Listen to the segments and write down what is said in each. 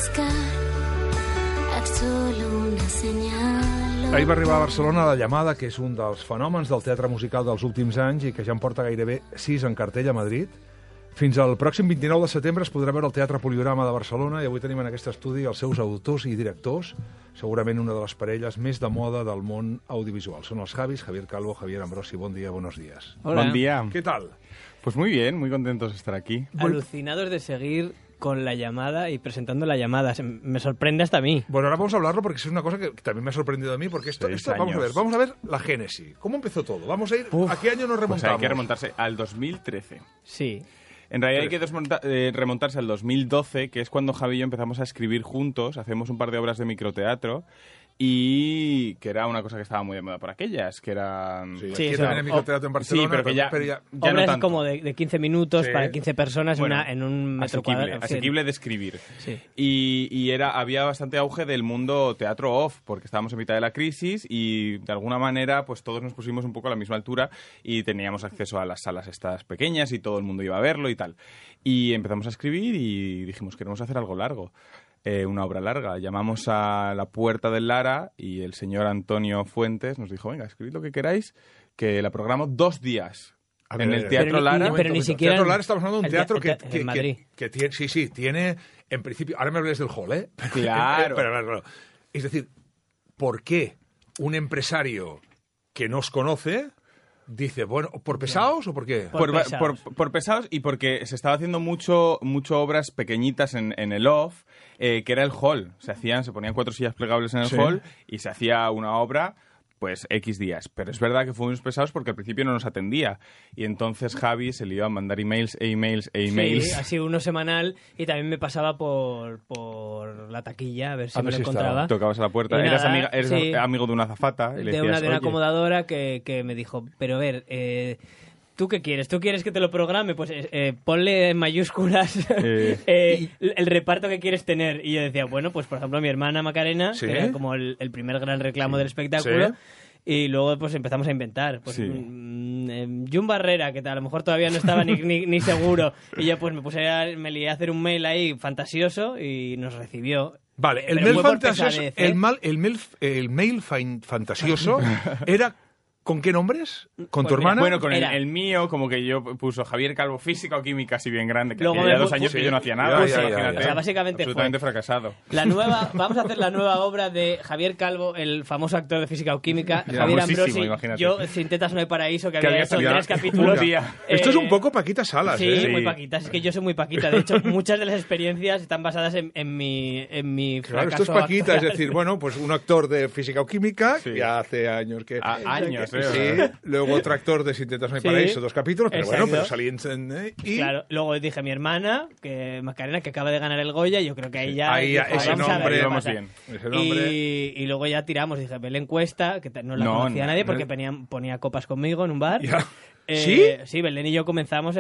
buscar solo una senyal. Ahir va arribar a Barcelona La Llamada, que és un dels fenòmens del teatre musical dels últims anys i que ja en porta gairebé 6 en cartell a Madrid. Fins al pròxim 29 de setembre es podrà veure al Teatre Poliorama de Barcelona i avui tenim en aquest estudi els seus autors i directors, segurament una de les parelles més de moda del món audiovisual. Són els Javis, Javier Calvo, Javier Ambrosi. Bon dia, buenos días. Hola. Buen día. ¿Qué tal? Pues muy bien, muy contentos de estar aquí. Alucinados de seguir con La Llamada y presentando La Llamada. Me sorprende hasta a mí. Bueno, ahora vamos a hablarlo porque es una cosa que también me ha sorprendido a mí, porque esto vamos a ver la génesis. ¿Cómo empezó todo? Vamos a ir, ¿a qué año nos remontamos? Pues hay que remontarse al 2013. Sí. En realidad hay que remontarse al 2012, que es cuando Javi y yo empezamos a escribir juntos, hacemos un par de obras de microteatro, y que era una cosa que estaba muy de moda por aquellas, que era... Sí, eso también microteatro en Barcelona. Sí, pero que ya obras no tanto. Como de 15 minutos para 15 personas en un metro cuadrado. Asequible de escribir. Sí. Y había bastante auge del mundo teatro off, porque estábamos en mitad de la crisis y de alguna manera pues todos nos pusimos un poco a la misma altura y teníamos acceso a las salas estas pequeñas y todo el mundo iba a verlo y tal. Y empezamos a escribir y dijimos, queremos hacer algo largo. Una obra larga. Llamamos a la puerta del Lara y el señor Antonio Fuentes nos dijo, venga, escribid lo que queráis, que la programo 2 días en el Teatro Lara. Pero ni siquiera... Teatro Lara, estamos hablando de un teatro en Madrid. Que tiene, tiene, en principio, ahora me hables del hall, ¿eh? Claro. Pero, es decir, ¿por qué un empresario que nos conoce... Dice, bueno, ¿por pesados o por qué? Por pesados y porque se estaba haciendo mucho obras pequeñitas en el off, que era el hall. Se ponían 4 sillas plegables en el hall y se hacía una obra, pues, X días. Pero es verdad que fuimos pesados porque al principio no nos atendía. Y entonces Javi se le iba a mandar emails. Sí, así uno semanal y también me pasaba por la taquilla a ver si me lo encontraba. Tocabas a la puerta. Eres amigo de una azafata. Y le decías, de una acomodadora que me dijo, pero a ver... ¿Tú qué quieres? ¿Tú quieres que te lo programe? Pues ponle en mayúsculas el reparto que quieres tener. Y yo decía, bueno, pues por ejemplo mi hermana Macarena, que era como el primer gran reclamo del espectáculo, y luego pues empezamos a inventar. Pues Jun Barrera, que a lo mejor todavía no estaba ni seguro. Y yo pues me lié a hacer un mail ahí fantasioso y nos recibió. Vale, el mail fantasioso, el mail fantasioso era... ¿Con qué nombres? ¿Con tu hermana? Bueno, con el mío, como que yo puso Javier Calvo, física o química, así bien grande, que hacía ya 2 años que yo no hacía nada. O sea, básicamente absolutamente fracasado. Vamos a hacer la nueva obra de Javier Calvo, el famoso actor de física o química, Javier Ambrosi, imagínate. yo, Sin tetas no hay paraíso, que había hecho 3 capítulos. Esto es un poco Paquita Salas, Sí, muy Paquita, es que yo soy muy Paquita. De hecho, muchas de las experiencias están basadas en mi fracaso. Claro, esto es Paquita, es decir, bueno, pues un actor de física o química, que hace años que... Años, Sí, luego otro actor de Sin tetas no hay paraíso, 2 capítulos, pero exacto. bueno, pero salí y... Claro, luego dije a mi hermana, que Macarena, que acaba de ganar el Goya, yo creo que ahí ya... ese nombre, vamos bien. Y luego ya tiramos, dije, ve la encuesta, que no la conocía nadie, porque ponía copas conmigo en un bar. ¿Sí? Sí, Belén y yo comenzamos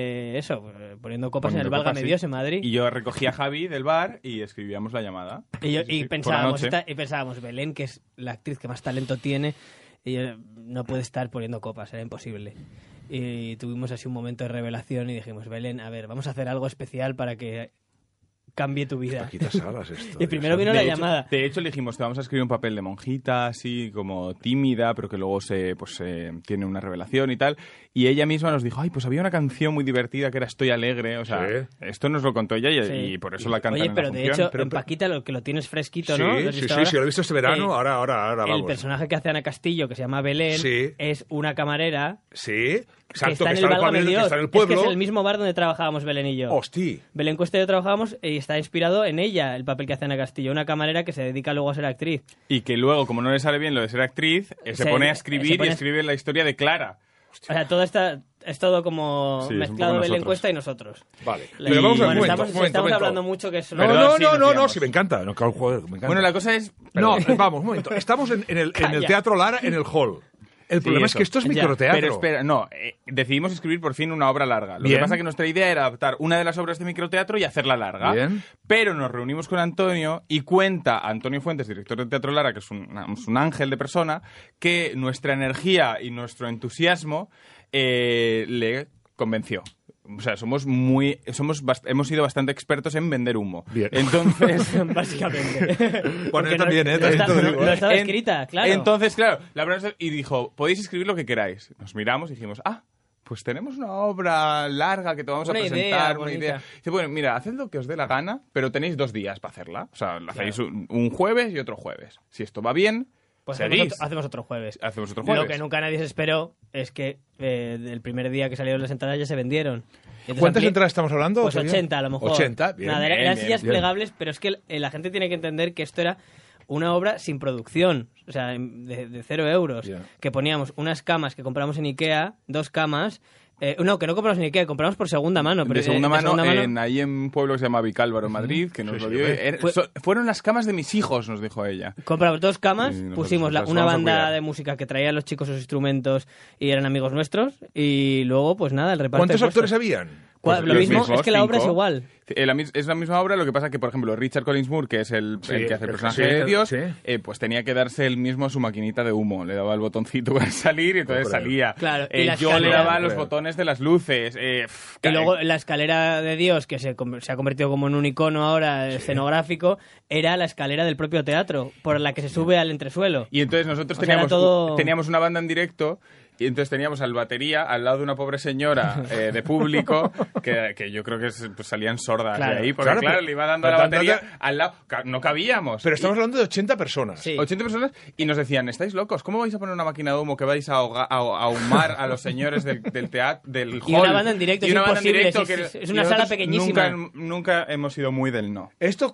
poniendo copas en el Válgame Dios en Madrid. Y yo recogía a Javi del bar y escribíamos La Llamada. Y pensábamos, Belén, que es la actriz que más talento tiene, y no puede estar poniendo copas, era imposible. Y tuvimos así un momento de revelación y dijimos, Belén, a ver, vamos a hacer algo especial para que cambie tu vida. Paquita Salas esto. Y primero vino La Llamada. De hecho, le dijimos, te vamos a escribir un papel de monjita, así como tímida, pero que luego tiene una revelación y tal. Y ella misma nos dijo, pues había una canción muy divertida que era Estoy alegre. O sea, esto nos lo contó ella y por eso la cantan en la función. Oye, pero de hecho, en Paquita lo que lo tienes fresquito, ¿no? Sí, lo he visto este verano, ahora vamos. El personaje que hace Ana Castillo, que se llama Belén, es una camarera... Sí, exacto, que está en el Válgame Dios. Está en el pueblo. Es que es el mismo bar donde trabajábamos Belén y yo. ¡Hostia! Belén Cuesta y yo trabajábamos y está inspirado en ella, el papel que hace Ana Castillo, una camarera que se dedica luego a ser actriz. Y que luego, como no le sale bien lo de ser actriz, se pone a escribir y escribe la historia de Clara. Hostia. O sea, todo es todo como mezclado Belén Cuesta y nosotros. Vale. Pero vamos a ver, estamos hablando mucho que es... No, si me encanta. Me encanta. Bueno, la cosa es... Vamos, un momento. Estamos en el Teatro Lara, en el hall. El problema es que esto es microteatro. Pero espera, decidimos escribir por fin una obra larga. Lo que pasa es que nuestra idea era adaptar una de las obras de microteatro y hacerla larga. Bien. Pero nos reunimos con Antonio y cuenta Antonio Fuentes, director del Teatro Lara, que es un ángel de persona, que nuestra energía y nuestro entusiasmo le convenció. o sea, hemos sido bastante expertos en vender humo. Bien. Entonces, Básicamente. Bueno, yo también, no está, te digo, no estaba escrita, claro. Entonces, claro, la verdad y dijo, podéis escribir lo que queráis. Nos miramos y dijimos, pues tenemos una obra larga que te vamos a presentar, una idea. Dice, bueno, mira, haced lo que os dé la gana, pero tenéis 2 días para hacerla. O sea, la hacéis un jueves y otro jueves. Si esto va bien, pues seguís. hacemos otro jueves. Hacemos otro jueves. Lo que nunca nadie se esperó es que el primer día que salieron las entradas ya se vendieron. Entonces, ¿Cuántas entradas estamos hablando? Pues 80 a lo mejor. 80, bien. Nada, eran sillas plegables, pero es que la gente tiene que entender que esto era una obra sin producción, o sea, de 0 euros, que poníamos unas camas que compramos en Ikea, 2 camas. No, que no compramos en Ikea, compramos por segunda mano. Pero de segunda mano, ahí en un pueblo que se llama Vicálvaro, en Madrid, que nos lo dio. Fueron las camas de mis hijos, nos dijo ella. Compramos 2 camas, pusimos una banda de música que traían los chicos sus instrumentos y eran amigos nuestros, y luego, pues nada, el reparto. ¿Cuántos actores habían? Pues lo mismo, es que la obra es igual. Es la misma obra, lo que pasa que, por ejemplo, Richard Collins Moore, que es el que hace el personaje de Dios, pues tenía que darse él mismo su maquinita de humo. Le daba el botoncito para salir y entonces salía. Claro, yo le daba los botones de las luces. Y luego la escalera de Dios, que se ha convertido como en un icono ahora escenográfico, era la escalera del propio teatro, por la que se sube al entresuelo. Y entonces nosotros teníamos una banda en directo. Y entonces teníamos al batería al lado de una pobre señora de público que yo creo que pues, salían sordas de ahí. Porque claro, le iba dando a la batería al lado. No cabíamos. Pero estamos hablando de 80 personas. Sí. 80 personas y nos decían, ¿estáis locos? ¿Cómo vais a poner una máquina de humo que vais a ahumar a los señores del teatro, del hall? Y una banda en directo, es imposible. Es una sala pequeñísima. Nunca hemos sido muy del no. ¿Esto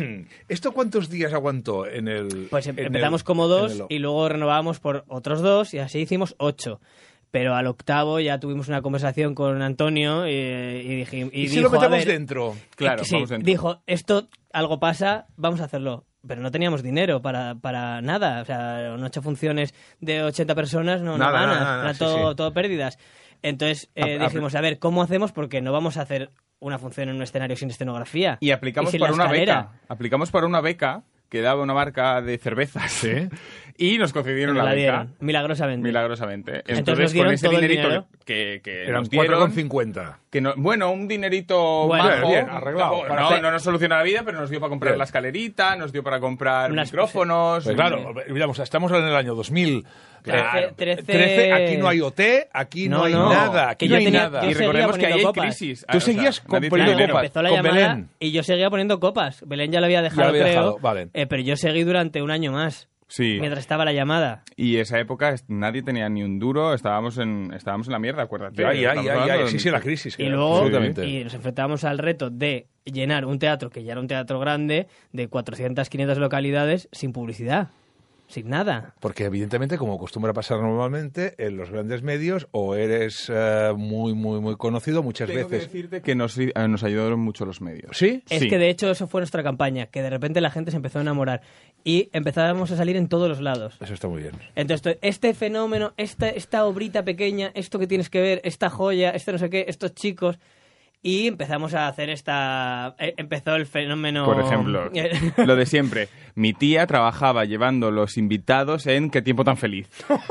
cuántos días aguantó en el...? Pues empezamos como 2 y luego renovábamos por otros 2 y así hicimos 8. Pero al 8º ya tuvimos una conversación con Antonio y dijimos... ¿Y si lo metemos dentro? Claro, sí, vamos dentro. Dijo, esto algo pasa, vamos a hacerlo. Pero no teníamos dinero para nada. O sea, 8 funciones de 80 personas no ganas. Era todo pérdidas. Entonces dijimos, a ver, ¿cómo hacemos? Porque no vamos a hacer una función en un escenario sin escenografía. Y aplicamos para una beca. Aplicamos para una beca que daba una marca de cervezas. Sí. Y nos concedieron la beca. Dieron, milagrosamente. Entonces con ese dinerito que eran nos dieron... 4,50. Bueno, un dinerito majo. Bien, arreglado. No nos soluciona la vida, pero nos dio para comprar la escalerita, nos dio para comprar micrófonos... Pues claro, digamos, estamos en el año 2000... Claro. 13, aquí no hay OT, aquí no hay nada, aquí no hay nada. Y recordemos que ahí hay crisis. Tú seguías poniendo copas. Empezó la con llamada Belén. y yo seguía poniendo copas. Belén ya lo había dejado, creo. Vale. Pero yo seguí durante un año más. Sí. Mientras estaba la llamada. Y esa época nadie tenía ni un duro, estábamos en la mierda, acuérdate. Sí, la crisis. Y luego y nos enfrentábamos al reto de llenar un teatro, que ya era un teatro grande, de 400, 500 localidades, sin publicidad. Sin nada. Porque evidentemente, como acostumbra pasar normalmente, en los grandes medios o eres muy, muy, muy conocido muchas Tengo veces. que decirte que nos ayudaron mucho los medios. ¿Sí? Es que de hecho eso fue nuestra campaña, que de repente la gente se empezó a enamorar y empezábamos a salir en todos los lados. Eso está muy bien. Entonces, este fenómeno, esta obrita pequeña, esto que tienes que ver, esta joya, no sé qué, estos chicos... Y empezamos a hacer empezó el fenómeno... Por ejemplo, lo de siempre. Mi tía trabajaba llevando los invitados en Qué tiempo tan feliz.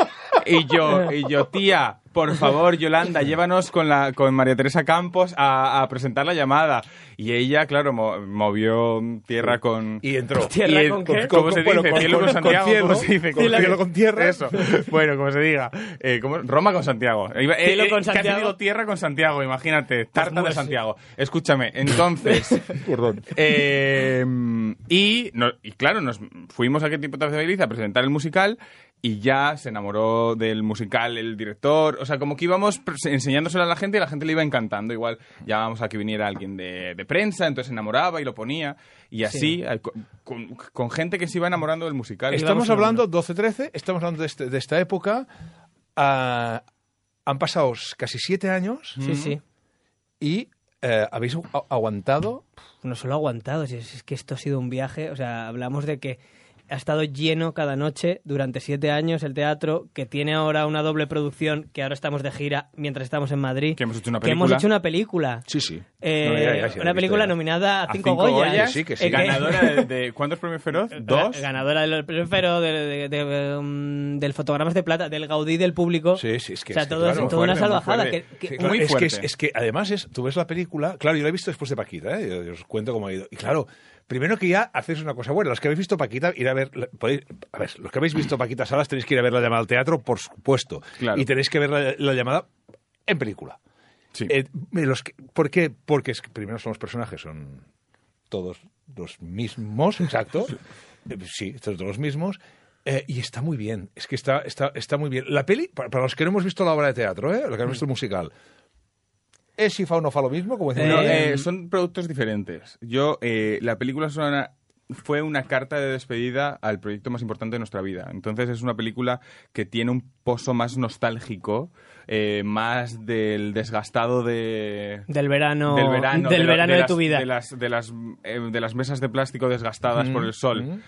Y yo, tía, por favor, Yolanda, llévanos con María Teresa Campos a presentar la llamada. Y ella, claro, movió tierra con... Y entró. ¿Tierra con qué? ¿Cómo se dice? Cielo con Santiago. ¿Cómo se dice? Cielo con tierra. Eso. Bueno, como se diga. Roma con Santiago. Cielo con Santiago. Casi digo tierra con Santiago, imagínate. Tarta de Santiago. Escúchame, entonces... Perdón. Y claro, nos fuimos a Qué tiempo tan feliz a presentar el musical... Y ya se enamoró del musical el director. O sea, como que íbamos enseñándoselo a la gente y a la gente le iba encantando. Igual llamábamos a que viniera alguien de prensa, entonces se enamoraba y lo ponía. Y así, con gente que se iba enamorando del musical. Estamos hablando, 12-13, estamos hablando de esta época. Han pasado casi 7 años. Sí. Y habéis aguantado. No solo aguantado, es que esto ha sido un viaje. O sea, hablamos de que ha estado lleno cada noche durante 7 años el teatro, que tiene ahora una doble producción, que ahora estamos de gira mientras estamos en Madrid. Que hemos hecho una Que hemos hecho una película. Sí, sí. Una película nominada a 5 Goyas. Sí, que sí. Ganadora de ¿cuántos premios Feroz? 2. Ganadora del premio Feroz, del Fotogramas de Plata, del Gaudí del público. Sí, es que, o sea, es que, todo claro, es toda una fuerte, salvajada. muy fuerte. Que Muy es, fuerte. es que además tú ves la película, claro, yo la he visto después de Paquita, yo os cuento cómo ha ido. Y claro, primero que ya haces una cosa buena, los que habéis visto Paquita, ir a ver, los que habéis visto Paquita Salas tenéis que ir a ver La llamada al teatro, por supuesto, Claro. y tenéis que ver la llamada en película. Sí. ¿Por qué? Porque es que primero son los personajes, son todos los mismos, exacto. Sí, todos los mismos. Y está muy bien, es que está muy bien. La peli, para los que no hemos visto la obra de teatro, los que hemos visto el musical, ¿es si fa o no fa lo mismo? Como decimos, Son productos diferentes. La película fue una carta de despedida al proyecto más importante de nuestra vida. Entonces es una película que tiene un pozo más nostálgico, más del desgastado del verano de tu vida. de las mesas de plástico desgastadas por el sol.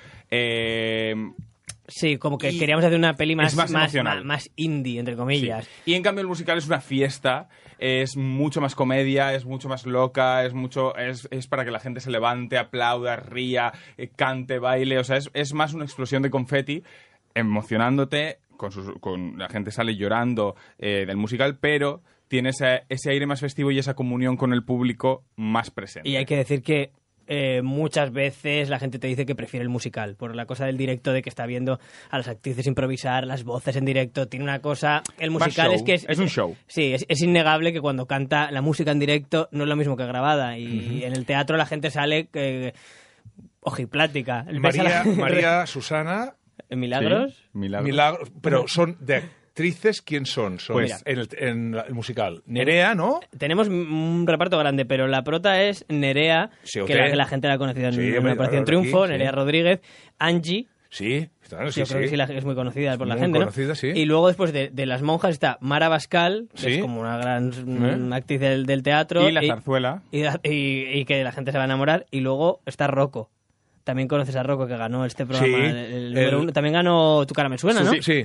Sí, como que queríamos hacer una peli más emocional. más indie, entre comillas. Sí. Y en cambio el musical es una fiesta, es mucho más comedia, es mucho más loca, es para que la gente se levante, aplauda, ría, cante, baile, o sea, es más una explosión de confeti, emocionándote, con la gente sale llorando del musical, pero tiene ese aire más festivo y esa comunión con el público más presente. Y hay que decir que muchas veces la gente te dice que prefiere el musical, por la cosa del directo, de que está viendo a las actrices improvisar, las voces en directo, tiene una cosa... El musical es que es un show. Sí, es innegable que cuando canta la música en directo no es lo mismo que grabada, y en el teatro la gente sale ojiplática. María, Susana... ¿Milagros? Sí, Milagros. Pero son de actrices, ¿quién son? Pues, en el musical. Nerea, ¿no? Tenemos un reparto grande, pero la prota es Nerea, que la gente la ha conocido en Operación Triunfo, Nerea Rodríguez, Angie. Sí, claro, yo creo que sí, es muy conocida por la muy gente, conocida, ¿no? sí. Y luego después de las monjas está Mara Bascal, que es como una gran actriz del teatro. Y la zarzuela. Y que la gente se va a enamorar. Y luego está Rocco. También conoces a Rocco, que ganó este programa, el número 1. También ganó Tu cara me suena, ¿no? Sí.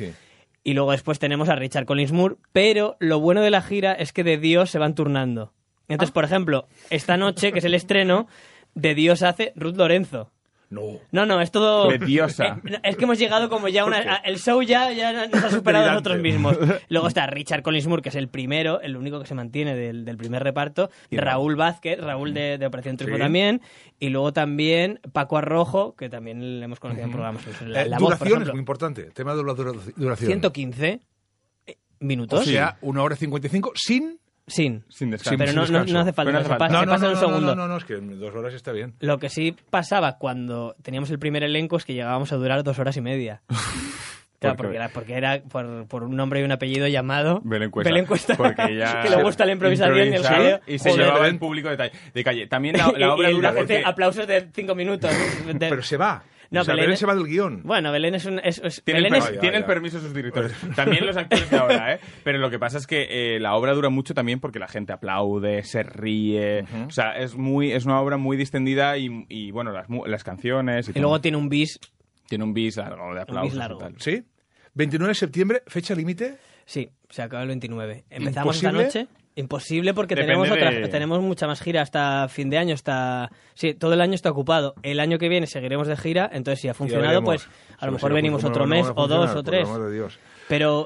Y luego después tenemos a Richard Collins Moore, pero lo bueno de la gira es que de Dios se van turnando. Entonces, por ejemplo, esta noche, que es el estreno, de Dios hace Ruth Lorenzo. No, es todo... De diosa. Es que hemos llegado como ya el show ya nos ha superado a nosotros mismos. Luego está Richard Collins Moore, que es el primero, el único que se mantiene del primer reparto. Raúl Vázquez, Raúl de Operación Triunfo también. Y luego también Paco Arrojo, que también le hemos conocido en programas. La duración Voz, por ejemplo. es muy importante. Tema de la duración. 115 minutos. O sea, 1 hora y 55 sin descanso. Pero no hace falta. Se pasa en un segundo. No, es que 2 horas está bien. Lo que sí pasaba cuando teníamos el primer elenco es que llegábamos a durar 2 horas y media. Claro, porque era por un nombre y un apellido llamado Belén Cuesta. Porque ya que le gusta la improvisación y el jaleo. Y se llevaba el público de calle. También la obra dura porque... aplausos de 5 minutos. Pero se va. No, o sea, Belén se va del guión. Bueno, Belén es un... Tiene el permiso de sus directores. También los actores de ahora, ¿eh? Pero lo que pasa es que la obra dura mucho también porque la gente aplaude, se ríe. O sea, es una obra muy distendida y bueno, las canciones... Y luego tiene un bis. Tiene un bis largo de aplausos. largo. Y tal. ¿Sí? 29 de septiembre, fecha límite. Sí, se acaba el 29. Empezamos esta ¿Imposible? noche. Imposible porque Depende tenemos mucha más gira hasta fin de año. Sí, todo el año está ocupado. El año que viene seguiremos de gira, entonces si ha funcionado, pues a lo mejor venimos otro mes o 2 o 3. Por amor de Dios. Pero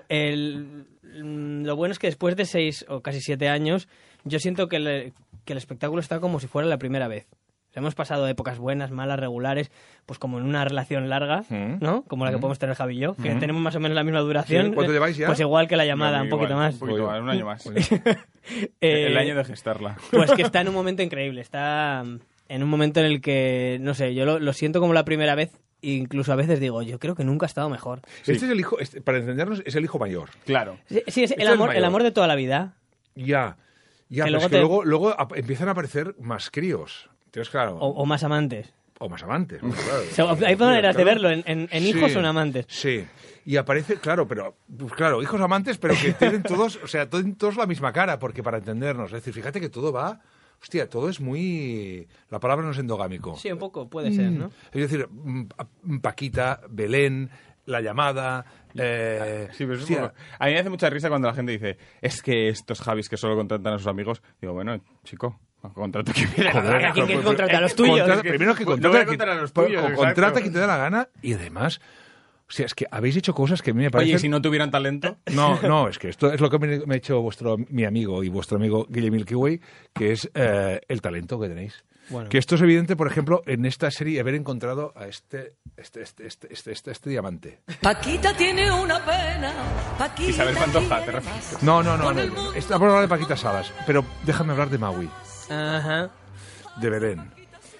lo bueno es que después de 6 o casi 7 años, yo siento que el espectáculo está como si fuera la primera vez. Hemos pasado épocas buenas, malas, regulares, pues como en una relación larga, ¿no? Como la que podemos tener Javi y yo, que tenemos más o menos la misma duración. Sí, ¿cuánto lleváis ya? Pues igual que la llamada, No, un poquito más. Un poquito más, un año más. El año de gestarla. Pues que está en un momento increíble, está en un momento en el que, no sé, yo lo siento como la primera vez, e incluso a veces digo, yo creo que nunca ha estado mejor. Este es el hijo, para entendernos, es el hijo mayor. Claro. Sí, es el amor de toda la vida. Ya, pero luego empiezan a aparecer más críos. Entonces, claro. O más amantes. O más amantes. Bueno, claro. Hay maneras de verlo, en hijos o en amantes. Sí. Y aparece, claro, hijos amantes, pero que tienen todos, todos la misma cara, porque para entendernos, es decir, fíjate que todo va hostia, todo es muy... La palabra no es endogámico. Sí, un poco, puede ser, ¿no? Es decir, Paquita, Belén, La Llamada... Sí, pero es un hostia, poco- A mí me hace mucha risa cuando la gente dice, es que estos Javis que solo contratan a sus amigos. Digo, bueno, chico, contrata a quien me dé la Joder, gana. ¿a quién quieres Pues, contratar? ¿A los tuyos? Contrata- Es que primero que no contrata voy a a quien- contratar a los tuyos, o contrata exacto. a quien te dé la gana y además... O sea, es que habéis hecho cosas que a mí me parecen... Oye, ¿y si no tuvieran talento? No, es que esto es lo que me ha hecho mi amigo y vuestro amigo Guille Milky Way, que es el talento que tenéis. Bueno. Que esto es evidente, por ejemplo, en esta serie, haber encontrado a este diamante. Paquita tiene una pena. Paquita Isabel Pantoja, te tiene refieres. No. Estamos hablando de Paquita Salas, pero déjame hablar de Maui, Ajá, de Belén.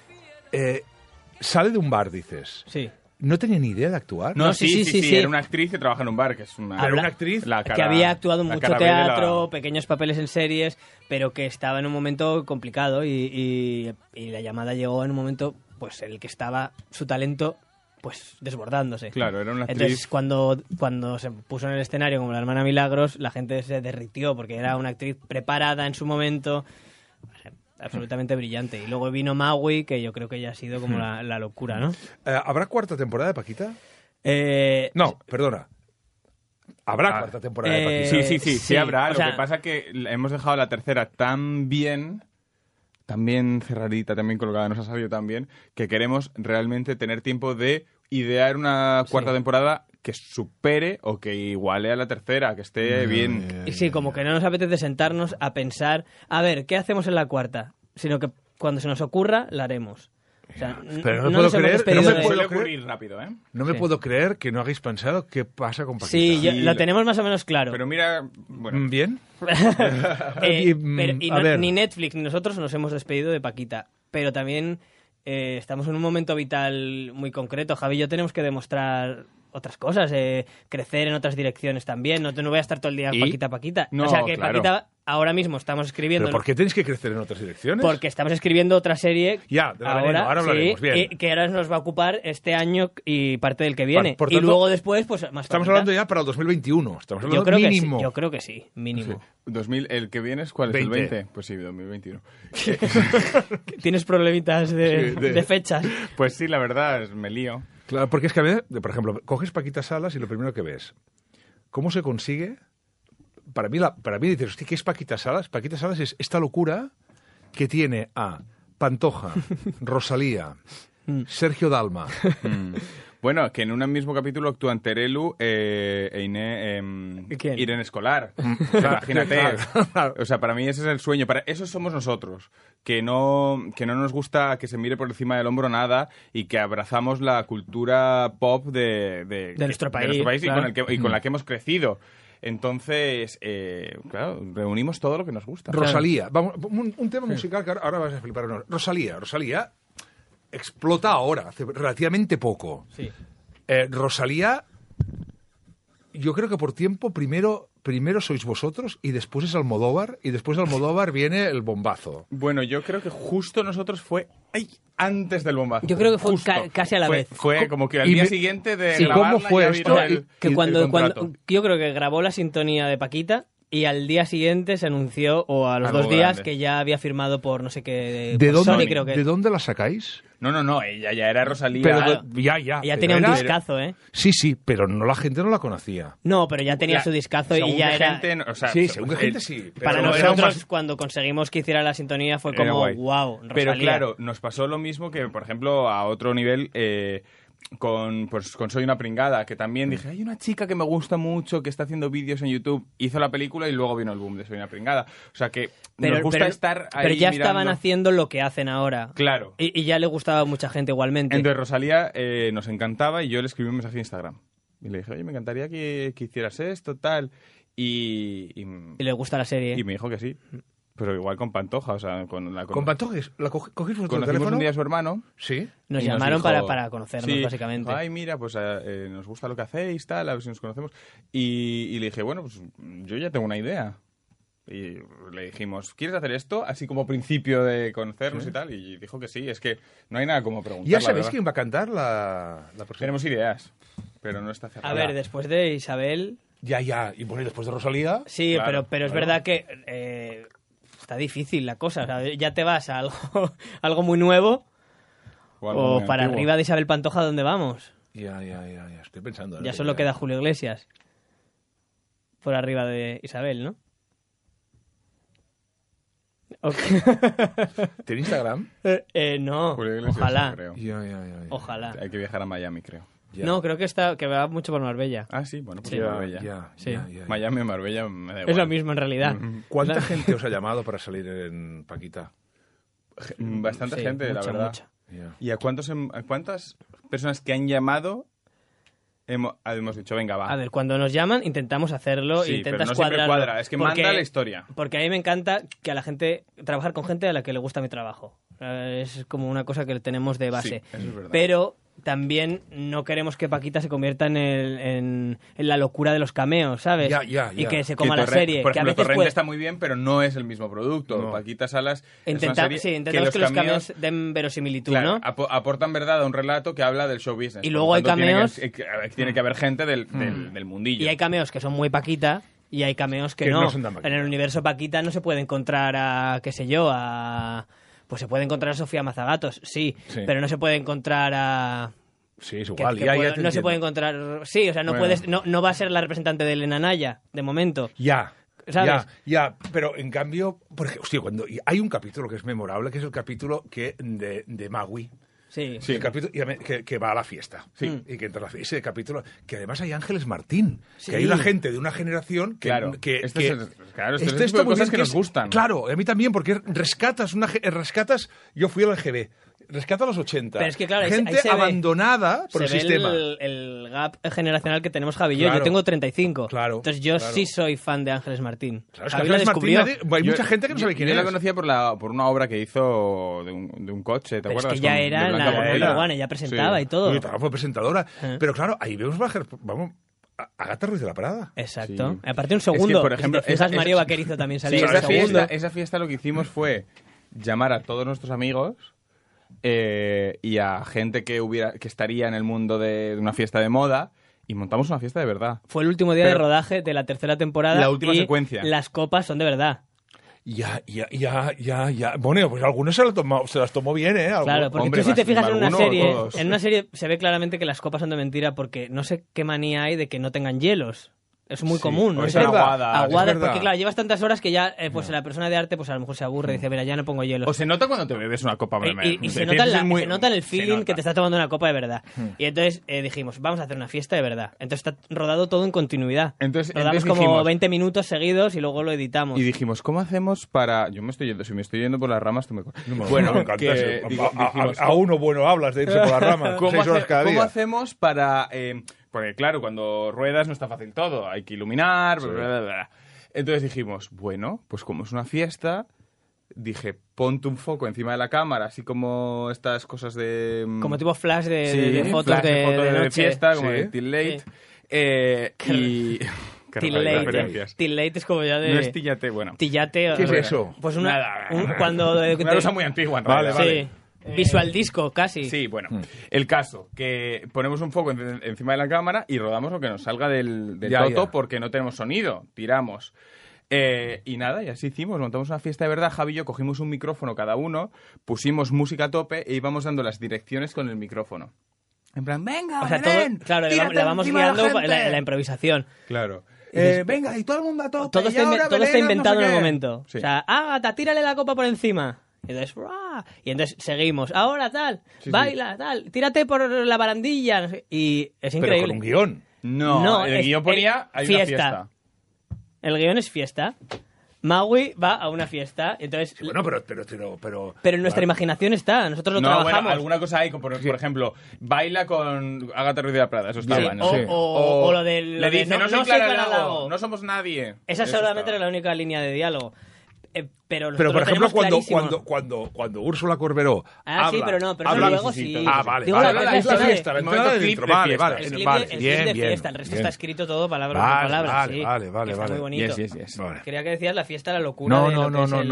Sale de un bar, dices. sí. No tenía ni idea de actuar. No, sí, sí. Era una actriz que trabaja en un bar, que es una... Pero una actriz la Que cara- había actuado en la mucho cara B de la- teatro, pequeños papeles en series, pero que estaba en un momento complicado y La Llamada llegó en un momento pues en el que estaba su talento pues desbordándose. Claro, era una actriz... Entonces cuando se puso en el escenario como la hermana Milagros, la gente se derritió porque era una actriz preparada en su momento, absolutamente brillante. Y luego vino Maui, que yo creo que ya ha sido como la locura, ¿no? ¿Habrá cuarta temporada de Paquita? No, Perdona. ¿Habrá cuarta temporada de Paquita? Sí, sí, habrá. o Lo sea- que pasa que hemos dejado la tercera tan bien cerradita, también colocada, nos ha salido tan bien, que queremos realmente tener tiempo de idear una cuarta temporada que supere o que iguale a la tercera, que esté bien. Y sí, como que no nos apetece sentarnos a pensar, a ver, ¿qué hacemos en la cuarta? Sino que cuando se nos ocurra, la haremos. O sea, Pero no no puedo nos hemos creer, despedido no me de- puedo Suele creer. ocurrir rápido, ¿eh? No me Sí. puedo creer que no habéis pensado qué pasa con Paquita. Sí, Sí, lo tenemos más o menos claro. Pero mira, bueno, ¿Bien? Y a ver. ni Netflix ni nosotros nos hemos despedido de Paquita. Pero también estamos en un momento vital muy concreto. Javi y yo tenemos que demostrar otras cosas, crecer en otras direcciones también. No voy a estar todo el día ¿Y? Paquita. No, o sea que claro. Paquita ahora mismo estamos escribiendo... ¿Pero por qué tenéis que crecer en otras direcciones? Porque estamos escribiendo otra serie Ya, de la Veneno, ahora sí, hablaremos, bien. que ahora nos va a ocupar este año y parte del que viene. Por y tanto, luego después, pues más Estamos Paquita. hablando ya para el 2021. Estamos hablando Yo creo mínimo. que sí, yo creo que sí, mínimo. 2000, ¿el que viene es cuál? ¿Es el 20? 20? Pues sí, 2021. ¿Tienes problemitas de, Sí, de fechas? Pues sí, la verdad, me lío. Claro, porque es que a veces, por ejemplo, coges Paquita Salas y lo primero que ves, ¿cómo se consigue? Para mí dices, hostia, ¿qué es Paquita Salas? Paquita Salas es esta locura que tiene a Pantoja, Rosalía, Sergio Dalma. Bueno, que en un mismo capítulo actúan Terelu ¿Quién? Irene Escolar. Imagínate. Claro. O sea, para mí ese es el sueño. Para eso somos nosotros. Que no nos gusta que se mire por encima del hombro nada y que abrazamos la cultura pop de nuestro país, y, claro. con la que hemos crecido. Entonces, claro, reunimos todo lo que nos gusta. Rosalía. Vamos, un tema musical que ahora vas a flipar. ¿O no? Rosalía explota ahora, hace relativamente poco. Sí. Rosalía, yo creo que por tiempo primero sois vosotros y después es Almodóvar y después de Almodóvar viene el bombazo. Bueno, yo creo que justo nosotros fue antes del bombazo. Yo creo que fue Justo. casi a la vez. Fue como que al Y día me- siguiente de Sí, grabarla ¿cómo fue ya esto? vino el- Que el cuando contrato. yo creo que grabó la sintonía de Paquita y al día siguiente se anunció, o a los Algo 2 días, grande. que ya había firmado por no sé qué... ¿De por dónde, Sony, creo que. ¿De dónde la sacáis? No, ella ya era Rosalía. Pero Claro. ya. Ya pero tenía un era- discazo, ¿eh? Sí, pero no, la gente no la conocía. No, pero ya tenía La- su discazo según y ya qué era... gente, o sea, Sí, según qué gente sí. Pero Para no era nosotros, más- cuando conseguimos que hiciera la sintonía, fue Era como, guay. wow, Pero Rosalía. claro, nos pasó lo mismo que, por ejemplo, a otro nivel con Soy una pringada, que también dije, hay una chica que me gusta mucho, que está haciendo vídeos en YouTube, hizo la película y luego vino el boom de Soy una pringada. O sea que nos gusta estar ahí pero ya mirando. estaban haciendo lo que hacen ahora. Claro. Y ya le gustaba a mucha gente igualmente. Entonces Rosalía nos encantaba y yo le escribí un mensaje en Instagram. Y le dije, oye, me encantaría que hicieras esto, tal. Y Y le gusta la serie. me dijo que sí. Pero igual con Pantoja, o sea, con Pantojes, ¿la cogís vosotros el conocimos teléfono? un día a su hermano. Sí. Nos y llamaron dijo- para conocernos, Sí, básicamente. dijo, ay, mira, pues nos gusta lo que hacéis, tal, a ver si nos conocemos. Y le dije, bueno, pues yo ya tengo una idea. Y le dijimos, ¿quieres hacer esto? Así como principio de conocernos y tal. Y dijo que sí, es que no hay nada como preguntar. ¿Ya la sabéis verdad. quién va a cantar la próxima? Tenemos ideas, pero no está cerrada. A ver, después de Isabel... Ya. Y bueno, y después de Rosalía... Sí, Claro, pero es claro. verdad que está difícil la cosa. O sea, ya te vas a algo muy nuevo o para antiguo. arriba de Isabel Pantoja, ¿dónde vamos? Ya. Estoy pensando. Ya solo queda Julio Iglesias por arriba de Isabel, ¿no? ¿Tiene Instagram? No, Julio Iglesias, ojalá. creo. Ya. Ojalá. Hay que viajar a Miami, creo. Ya. No, creo que va mucho por Marbella. Ah, sí, bueno, pues Sí. Marbella. Sí. Ya. Miami, Marbella, me da igual. Es lo mismo en realidad. ¿Cuánta gente os ha llamado para salir en Paquita? Bastante Sí, gente, la mucha, verdad. mucha. Ya. ¿Y a cuántas personas que han llamado hemos dicho, venga, va? A ver, cuando nos llaman intentamos hacerlo, Sí, pero intentas no siempre cuadrarlo. cuadra, es que manda la historia. Porque a mí me encanta que a la gente trabajar con gente a la que le gusta mi trabajo. Es como una cosa que tenemos de base. Sí, eso es verdad. Pero también no queremos que Paquita se convierta en la locura de los cameos, ¿sabes? Ya. Y que se coma Que la serie. Por que a ejemplo, veces Torrente puede- está muy bien, pero no es el mismo producto. No. Paquita Salas es una serie intentamos que los cameos den verosimilitud, claro, ¿no? aportan verdad a un relato que habla del show business. Y Por luego lo hay tanto, cameos- tiene que haber gente del mundillo. Y hay cameos que son muy Paquita y hay cameos que no. no son tan Paquita. En el universo Paquita no se puede encontrar a, qué sé yo, pues se puede encontrar a Sofía Mazagatos, sí, Sí. pero no se puede encontrar a... Sí, es que- igual. que Ya te no se entiendo. puede encontrar... Sí, o sea, no Bueno. puedes, no va a ser la representante de Elena Naya, de momento. Ya. ¿Sabes? Ya, pero en cambio, por ejemplo, hostia, y hay un capítulo que es memorable, que es el capítulo de Magui. Sí. El capítulo que va a la fiesta. Y que entra a la fiesta. Ese capítulo, que además hay Ángeles Martín. Sí. Que hay una gente de una generación que... Claro, que, esto que- es- claro, esto es esto el tipo de muy cosas bien, que nos gustan. Claro, a mí también, porque rescatas... Yo fui al LGB. Rescata a los 80. Pero es que, claro, ahí gente se ve- abandonada por el se ve sistema. el gap generacional que tenemos Javi y yo. Claro. Yo tengo 35. Claro, Entonces yo claro. sí soy fan de Ángeles Martín. Claro, es que Javi lo Ángeles Martín, descubrió. hay mucha gente que no sabe quién yo es. la conocía por una obra que hizo de un coche, ¿te Pero es acuerdas? que ya Con- era de Blanca la Portela. number one, ella presentaba Sí. y todo. Uy, también fue presentadora. Pero claro, ahí vemos vamos, a Agatha Ruiz de la Prada. Exacto. Sí. Aparte un segundo. por ejemplo, si te fijas, esa- Mario Vaquerizo también Sí, salía en esa el segundo. fiesta lo que hicimos fue llamar a todos nuestros amigos y a gente que estaría en el mundo de una fiesta de moda y montamos una fiesta de verdad. Fue el último día de Pero- rodaje de la tercera temporada. La última y secuencia. Las copas son de verdad. Ya. Bueno, pues algunos se las tomó bien, ¿eh? Claro, porque Hombre, tú si te fijas alguno, todos. en una serie se ve claramente que las copas son de mentira porque no sé qué manía hay de que no tengan hielos. Es muy común, o ¿no? están sé. aguadas. Aguadas, Es verdad. porque claro, llevas tantas horas que ya pues la persona de arte pues a lo mejor se aburre y dice, mira, ya no pongo hielos. O se nota cuando te bebes una copa. Y se nota, se nota en el feeling que te estás tomando una copa de verdad. Y entonces dijimos, vamos a hacer una fiesta de verdad. Entonces está rodado todo en continuidad. Entonces Rodamos como dijimos- 20 minutos seguidos y luego lo editamos. Y dijimos, ¿cómo hacemos para...? Yo me estoy yendo, si me estoy yendo por las ramas, tú me... Bueno, me encanta que eso. dijimos, A uno bueno hablas de irse por las ramas. ¿Cómo, 6 horas cada ¿Cómo día. hacemos para...? Porque claro, cuando ruedas no está fácil todo, hay que iluminar, bla, bla, bla, bla. Entonces dijimos, bueno, pues como es una fiesta, dije, ponte un foco encima de la cámara, así como estas cosas de... Como tipo flash de, Sí, de fotos flash de, fotos de noche. fiesta, como Sí. de Till Late. Sí. Y... Qué Till referencias. late. Till late es como ya de... No es tillate, bueno. Tillate. ¿Qué es eso? Pues Nada. cuando... Una cosa muy antigua, en Vale, realidad. Sí. Visual disco, casi. Sí, bueno. El caso, que ponemos un foco encima de la cámara y rodamos lo que nos salga del Ya, toto ya. porque no tenemos sonido. Tiramos. Y nada, y así hicimos. Montamos una fiesta de verdad. Javi y yo cogimos un micrófono cada uno, pusimos música a tope e íbamos dando las direcciones con el micrófono. En plan, venga, O sea, todo, Belén, claro, tírate la vamos encima de guiando gente". la improvisación. Claro. Venga, y todo el mundo a tope. Todo y está, ahora todo está Belén, no inventado sé en el qué. momento. Sí. O sea, Ágata, tírale la copa por encima. Y entonces, ¡ruah! Y entonces seguimos. Ahora tal, Sí, baila, tal, tírate por la barandilla. No sé. Y es Pero increíble. con un guión. No, el es- guión ponía, hay una fiesta. El guión es fiesta. Maui va a una fiesta. Y entonces, Bueno, pero pero en nuestra imaginación está. Nosotros lo No, trabajamos. bueno, alguna cosa hay, como por ejemplo, baila con Agatha Ruiz de la Prada, eso estaba. Sí, ¿no? sí. O lo del- Le lo de dice, no- no soy no soy Clara Clara Lago, Lago. no somos nadie. Esa Eso seguramente estaba. era la única línea de diálogo. Pero Pero, por nosotros ejemplo, lo tenemos clarísimo. cuando Úrsula Corberó Ah, sí, habla, pero no, pero eso habla- luego sí. Ah, vale, Digo, vale, la vale, es la escena de- fiesta, la el entrada momento de clip dentro, de vale, fiesta. vale, El clip, vale, el clip bien, de bien, fiesta, el resto bien. está escrito todo palabra por Vale, palabra. vale, sí. vale, vale, Está vale. muy bonito. Yes. Vale. Quería que decías la fiesta, la locura. No, de lo que es el-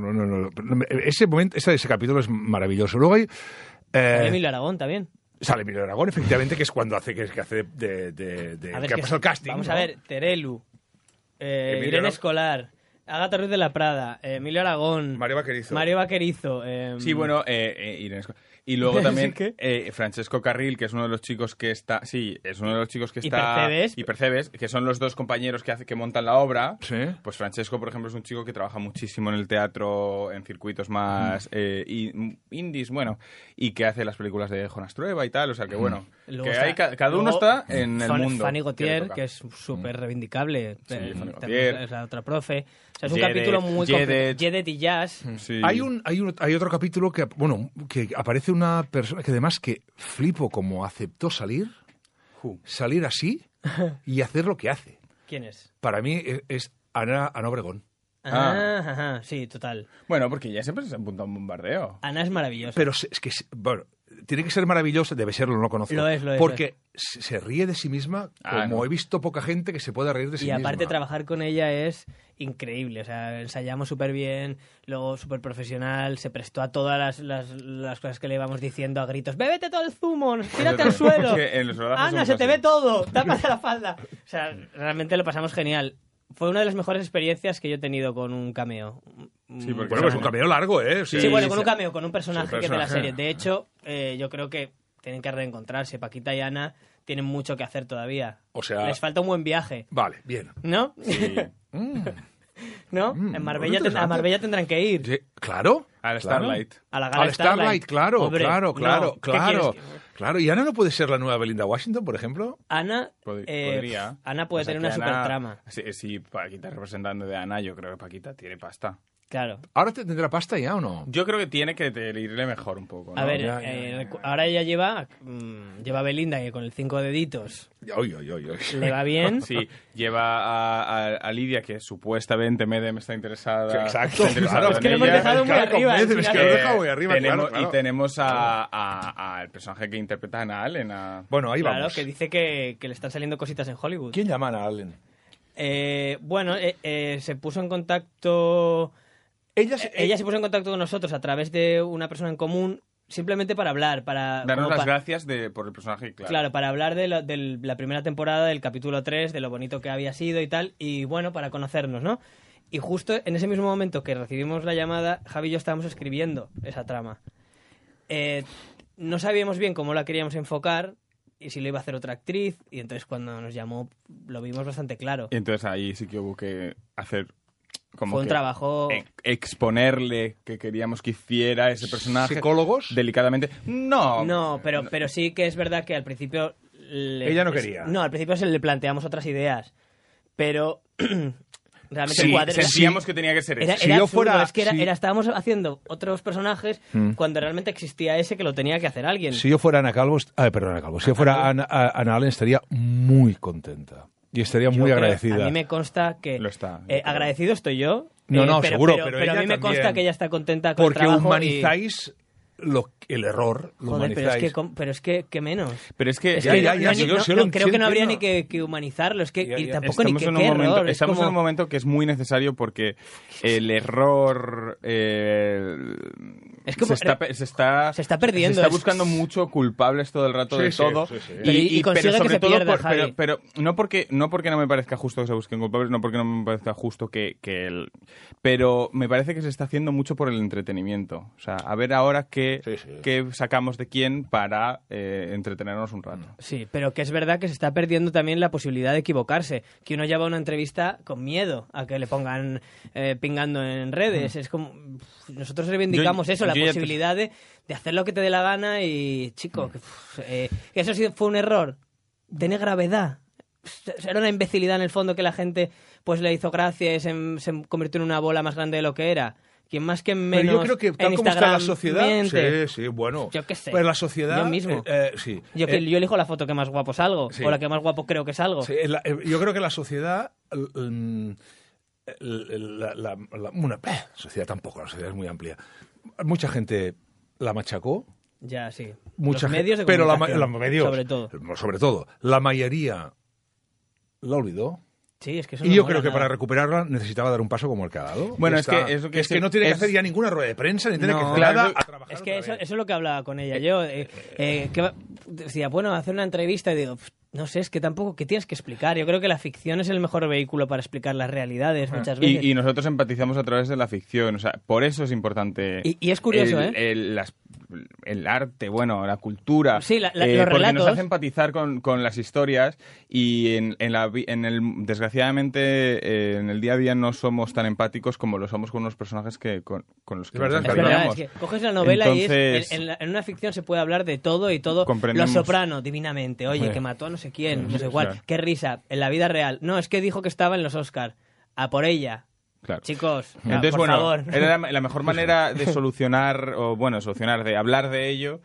no. Ese momento, ese capítulo es maravilloso. Luego hay... Sale Emilio Aragón también. Sale Emilio Aragón, efectivamente, que es cuando hace de A ver, que que pasa el casting. Vamos ¿no? a ver, Terelu, Emilio Irene Aragón. Escolar, Agatha Ruiz de la Prada, Emilio Aragón, Mario Vaquerizo. Sí, bueno, Irene Escobar. Y luego también ¿Qué? Francesco Carril, que es uno de los chicos que está... Sí, es uno de los chicos que Y está... Percebes. Y Percebes, que son los dos compañeros que montan la obra. Sí. Pues Francesco, por ejemplo, es un chico que trabaja muchísimo en el teatro, en circuitos más indies, bueno, y que hace las películas de Jonas Trueba y tal, o sea que bueno, Luego que está- cada uno luego está en el mundo. Fanny Gautier, toca. que es súper reivindicable. Fanny también Gautier. es la otra profe. O sea, es un Jedet, capítulo muy Jedet. Jedet y Jazz. Sí. Hay otro capítulo que aparece una persona que además que flipo como aceptó salir así y hacer lo que hace. ¿Quién es? Para mí es Ana Obregón. Ajá, sí, total. Bueno, porque ya siempre se apunta a un bombardeo. Ana es maravillosa. Pero es que, bueno, tiene que ser maravilloso, debe serlo, no lo conozco. Lo es. Porque se ríe de sí misma como no. He visto poca gente que se pueda reír de sí Y misma. aparte trabajar con ella es increíble, o sea, ensayamos súper bien, luego súper profesional, se prestó a todas las cosas que le íbamos diciendo a gritos, bébete todo el zumo, tírate al suelo, Es que en los rodazos Ana, somos se te así. ve todo, tápate la falda. O sea, realmente lo pasamos genial. Fue una de las mejores experiencias que yo he tenido con un cameo. Sí, porque Bueno, pues un camino largo, ¿eh? Sí, bueno, con un cameo, con un personaje Sí, que es de la personaje. serie. De hecho, yo creo que tienen que reencontrarse. Paquita y Ana tienen mucho que hacer todavía. O sea- les falta un buen viaje, Vale, bien. ¿no? Sí. ¿No? muy En Marbella, interesante. a Marbella tendrán que ir. Sí, claro. Al claro. Starlight. A la gala Al Starlight, claro, Hombre, claro. no, ¿qué quieres que- Claro, ¿y Ana no puede ser la nueva Belinda Washington, por ejemplo? Ana, Podría. Ana puede O sea, tener que una Ana- super trama. Sí, Paquita representando de Ana, yo creo que Paquita tiene pasta. Claro. ¿Ahora te tendrá pasta ya o no? Yo creo que tiene que irle mejor un poco, ¿no? A ver, Ya. ahora ella lleva Belinda, que con el 5 deditos Oy. le va bien. Sí, lleva a Lidia, que supuestamente Medem está interesada. Exacto, está interesada claro. en Es que le hemos ella. dejado muy Claro, con arriba, Medem, al es que final. lo he dejado muy arriba, tenemos, claro. Y tenemos al personaje que interpreta a Ana Allen. Bueno, ahí Claro, vamos. que dice que le están saliendo cositas en Hollywood. ¿Quién llama a Ana Allen? Bueno, se puso en contacto... Ella Ella se puso en contacto con nosotros a través de una persona en común, simplemente para hablar, para... Darnos como las pa- gracias por el personaje, claro. Claro, para hablar de la primera temporada, del capítulo 3, de lo bonito que había sido y tal, y bueno, para conocernos, ¿no? Y justo en ese mismo momento que recibimos la llamada, Javi y yo estábamos escribiendo esa trama. No sabíamos bien cómo la queríamos enfocar y si lo iba a hacer otra actriz, y entonces cuando nos llamó lo vimos bastante claro. Y entonces ahí sí que hubo que hacer... Como Fue un que trabajo... exponerle que queríamos que hiciera ese personaje. ¿Psicólogos? Delicadamente. No, pero sí que es verdad que al principio... Ella no quería. No, al principio se le planteamos otras ideas, pero realmente Sí, el cuadro... Sentíamos que tenía que ser Era, eso. Si era yo fuera- absurdo, es que si- estábamos haciendo otros personajes cuando realmente existía ese que lo tenía que hacer alguien. Si yo fuera Ana Calvo... Ana Calvo. Si yo fuera Ana Allen estaría muy contenta. Y estaría Yo muy creo- agradecida. A mí me consta que... Lo está. agradecido estoy yo. No, seguro, pero pero a ella mí me consta también. que ella está contenta con Porque el trabajo humanizáis el error. Lo Joder, humanizáis. pero es que ¿qué menos? Pero es que... Es Ya, que ya, no- ya, no- sí, yo no- sí lo creo que no habría ni entiendo. que humanizarlo. Es que Ya, y ya. tampoco ni que en qué un momento, error. Es estamos en como- un momento que es muy necesario porque el error Es como- se está perdiendo, Se está es- buscando mucho culpables todo el rato Sí, de sí, todo. sí, sí. Y consigue que sobre se todo pierda, Javi. pero no porque no me parezca justo que se busquen culpables, no porque no me parezca justo pero me parece que se está haciendo mucho por el entretenimiento. O sea, a ver ahora qué sacamos de quién para entretenernos un rato. Sí, pero que es verdad que se está perdiendo también la posibilidad de equivocarse. Que uno lleva una entrevista con miedo a que le pongan pingando en redes. Es como... Nosotros reivindicamos eso, la yo ya te- posibilidad de hacer lo que te dé la gana y, chico, que eso sí fue un error. Tiene gravedad. Era una imbecilidad en el fondo que la gente pues le hizo gracia y se convirtió en una bola más grande de lo que era. Quien más que menos Pero yo creo que tal en como está la Instagram sociedad... miente. Sí, bueno. Yo qué sé. Pues la sociedad... Yo mismo. Sí. Yo elijo la foto que más guapo salgo, Sí. o la que más guapo creo que salgo. Sí, yo creo que la sociedad... sociedad tampoco, la sociedad es muy amplia. Mucha gente la machacó. Ya, sí. Mucha Los medios de gente, pero comunicación, sobre todo, la mayoría la olvidó. Sí, es que eso Y no yo mola creo que nada. para recuperarla necesitaba dar un paso como el que ha dado. Bueno, Ya es está. que es lo que que no tiene que es- hacer ya ninguna rueda de prensa, ni tiene No, que hacer claro, nada eso- a trabajar Es que otra eso vez. es lo que hablaba con ella yo. Decía, bueno, hacer una entrevista y digo, No sé, es que tampoco, ¿qué tienes que explicar? Yo creo que la ficción es el mejor vehículo para explicar las realidades muchas veces. Y nosotros empatizamos a través de la ficción, o sea, por eso es importante. Y es curioso, el arte, bueno, la cultura. Sí, los porque relatos. nos hace empatizar con las historias y desgraciadamente en el día a día no somos tan empáticos como lo somos con unos personajes con los que nos Es verdad, encariñamos. es que coges la novela Entonces, y en una ficción se puede hablar de todo y todo. comprendemos. Los Soprano, divinamente. Oye, que mató a no sé quién, no sé cuál. Claro. Qué risa. En la vida real. No, es que dijo que estaba en los Oscar. A por ella. Claro. Chicos, Entonces, por bueno, favor. era la mejor manera de de hablar de ello,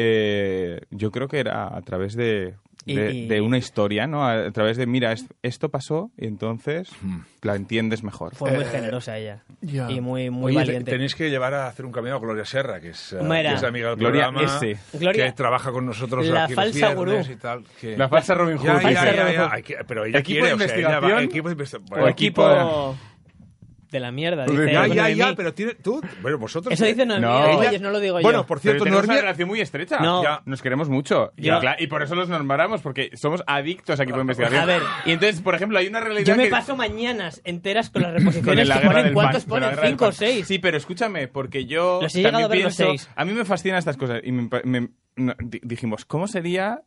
yo creo que era a través de una historia, ¿no? A través de, mira, esto pasó y entonces la entiendes mejor. Fue muy generosa ella. Ya. Y muy Oye, valiente. tenéis que llevar a hacer un cameo a Gloria Serra, que es amiga del Gloria programa, Gloria, que trabaja con nosotros la aquí los falsa viernes gurú. y tal. Que... La falsa Robin Hood. Ya. Pero ella Equipo quiere, de o sea, ella va- investigación equipo de investigación. o equipo de la mierda. Pues Dice ya, Noemí. pero bueno, vosotros... Eso dice Noemí, No. oye, no lo digo yo. Bueno, por cierto, Pero tenemos una Normi... relación muy estrecha. No. Ya. Nos queremos mucho. Ya. Y por eso los nombramos, porque somos adictos a equipo de investigación. A ver. Y entonces, por ejemplo, hay una realidad Yo me que... paso mañanas enteras con las con reposiciones la que guerra ponen. del ¿Cuántos pan, con la ponen? guerra del 5 o pan. 6. Sí, pero escúchame, porque yo Los he llegado también a ver los pienso... 6. A mí me fascinan estas cosas. Y dijimos, ¿cómo sería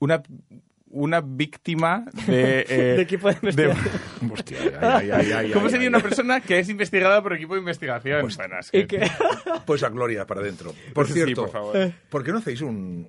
una víctima de... De equipo de investigación. Hostia, ¿Cómo sería una persona que es investigada por equipo de investigación? Pues, Bueno, es Y que- que- Pues a Gloria para adentro. Por Sí, cierto, por favor. ¿por qué no hacéis un